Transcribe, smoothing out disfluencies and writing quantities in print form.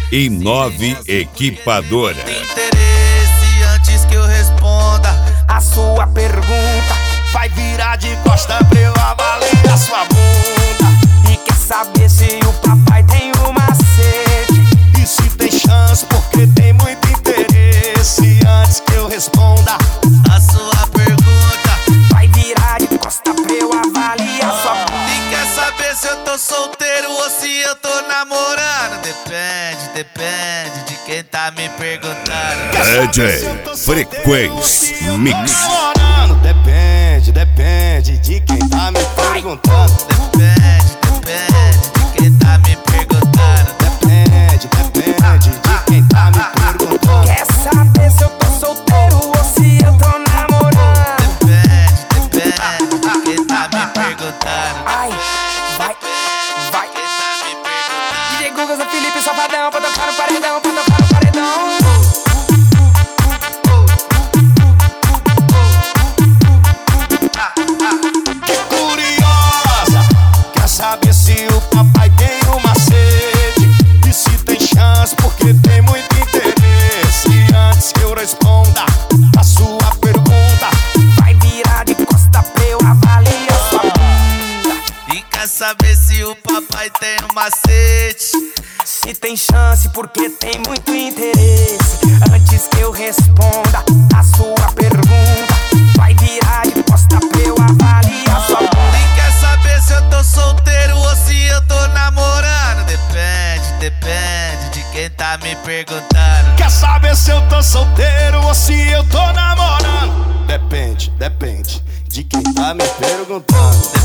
Inove Equipadora. Interesse antes que eu responda a sua pergunta, vai virar de costa pra eu avaliar sua bunda. E quer saber se o papai tem um macete e se tem chance, porque tem muito interesse. Antes que eu responda a sua pergunta, vai virar de costa pra eu avaliar sua bunda. E quer saber se eu tô solteiro ou se eu tô namorando? Depende de quem tá me perguntando. DJ Frequência Mix. Depende de quem tá me perguntando. Depende de quem tá me perguntando. Depende de quem tá me perguntando. Quer saber se eu tô solteiro ou se eu tô namorando? Depende de quem tá me perguntando. Ai, vai. DJ Guga, Zé Felipe, Safadão, pra tocar no paredão, pra tocar no paredão. Que curiosa, quer saber se o papai tem um macete e se tem chance, porque tem muito interesse. Antes que eu responda a sua pergunta, vai virar de costa pra eu avaliar sua bunda. E quer saber se o papai tem um macete, se tem chance, porque tem muito interesse. Antes que eu responda a sua pergunta, vai virar de costa pra eu avaliar sua bunda. E quer saber se eu tô solteiro ou se eu tô namorando? Depende de quem tá me perguntando. Quer saber se eu tô solteiro ou se eu tô namorando? Depende de quem tá me perguntando.